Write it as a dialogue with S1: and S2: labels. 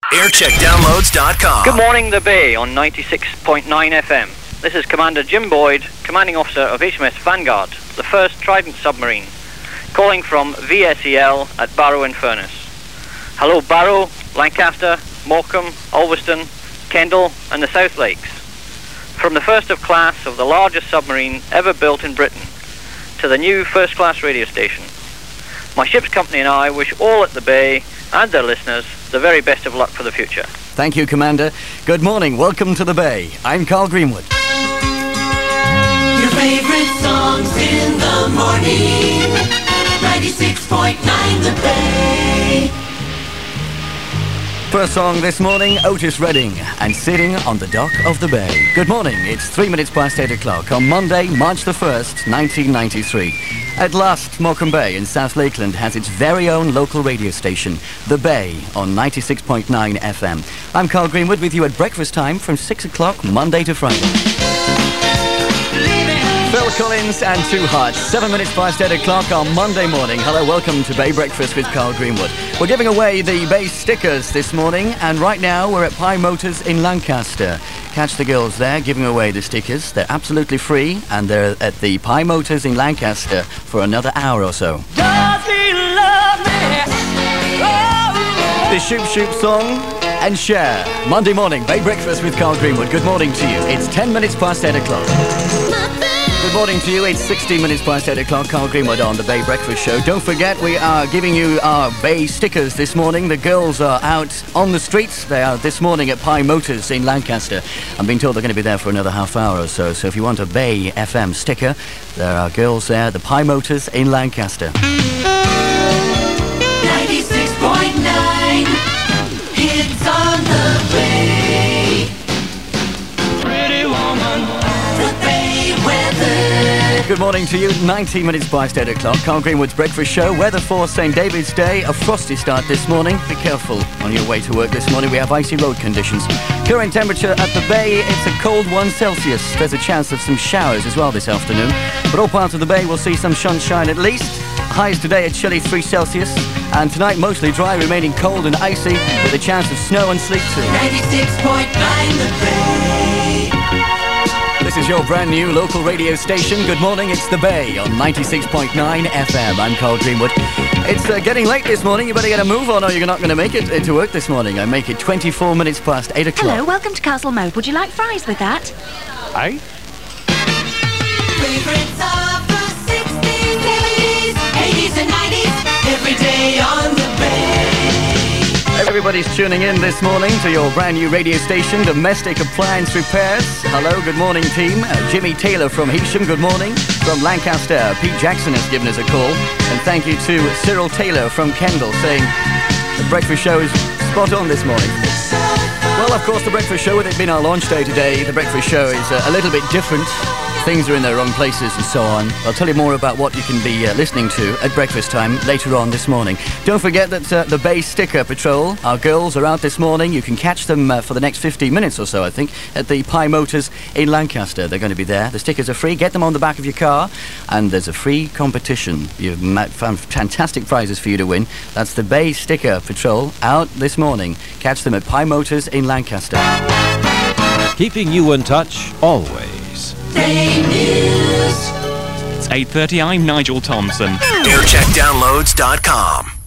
S1: aircheckdownloads.com.
S2: Good morning, the Bay on 96.9 FM. This is Commander Jim Boyd, Commanding Officer of HMS Vanguard, the first Trident submarine, calling from VSEL at Barrow-in-Furness. Hello Barrow, Lancaster, Morecambe, Ulverston, Kendal and the South Lakes. From the first of class of the largest submarine ever built in Britain to the new first-class radio station. My ship's company and I wish all at the Bay and their listeners the very best of luck for the future.
S3: Thank you, Commander. Good morning. Welcome to the Bay. I'm Carl Greenwood.
S4: Your favorite songs in the morning. 96.9 The Bay.
S3: First song this morning, Otis Redding and Sitting on the Dock of the Bay. Good morning. It's 3 minutes past 8 o'clock on Monday, March the 1st, 1993. At last, Morecambe Bay in South Lakeland has its very own local radio station, The Bay, on 96.9 FM. I'm Carl Greenwood with you at breakfast time from 6 o'clock, Monday to Friday. Phil Collins and Two Hearts, 7 minutes past 8 o'clock on Monday morning. Hello, welcome to Bay Breakfast with Carl Greenwood. We're giving away the Bay stickers this morning, and right now we're at Pye Motors in Lancaster. Catch the girls there giving away the stickers. They're absolutely free, and they're at the Pye Motors in Lancaster for another hour or so.
S4: Does he love me? Oh.
S3: The Shoop Shoop song and Share. Monday morning, Bay Breakfast with Carl Greenwood. Good morning to you. It's 10 minutes past 8 o'clock. Good morning to you. It's 16 minutes past 8 o'clock. Carl Greenwood on the Bay Breakfast Show. Don't forget, we are giving you our Bay stickers this morning. The girls are out on the streets. They are this morning at Pye Motors in Lancaster. I'm being told they're going to be there for another half hour or so. So if you want a Bay FM sticker, there are girls there at the Pye Motors in Lancaster.
S4: 96.9 Hits on the Bay. Pretty woman. The Bay weather.
S3: Good morning to you. 19 minutes past 8 o'clock. Carl Greenwood's Breakfast Show. Weather for St. David's Day. A frosty start this morning. Be careful on your way to work this morning. We have icy road conditions. Current temperature at the Bay, it's a cold 1 Celsius. There's a chance of some showers as well this afternoon. But all parts of the Bay will see some sunshine at least. Highs today at chilly 3 Celsius. And tonight mostly dry, remaining cold and icy with a chance of snow and sleet too.
S4: 96.9 The Bay.
S3: This is your brand new local radio station. Good morning, it's The Bay on 96.9 FM. I'm Carl Greenwood. It's getting late this morning. You better get a move on or you're not going to make it to work this morning. I make it 24 minutes past 8 o'clock.
S5: Hello, welcome to Castle Moat. Would you like fries with that?
S3: Aye?
S4: Favorites of the 60s, 70s, 80s and 90s. Every day on the Bay.
S3: Everybody's tuning in this morning to your brand new radio station, Domestic Appliance Repairs. Hello, good morning team. Jimmy Taylor from Heysham, good morning. From Lancaster, Pete Jackson has given us a call. And thank you to Cyril Taylor from Kendal saying the breakfast show is spot on this morning. Well, of course, the breakfast show, with it being our launch day today, the breakfast show is a little bit different. Things are in their wrong places and so on. I'll tell you more about what you can be listening to at breakfast time later on this morning. Don't forget that the Bay Sticker Patrol, our girls are out this morning. You can catch them for the next 15 minutes or so, I think, at the Pye Motors in Lancaster. They're going to be there. The stickers are free. Get them on the back of your car. And there's a free competition. You've found fantastic prizes for you to win. That's the Bay Sticker Patrol out this morning. Catch them at Pye Motors in Lancaster.
S6: Keeping you in touch always.
S4: Bay News.
S7: It's 8:30. I'm Nigel Thompson.
S1: aircheckdownloads.com.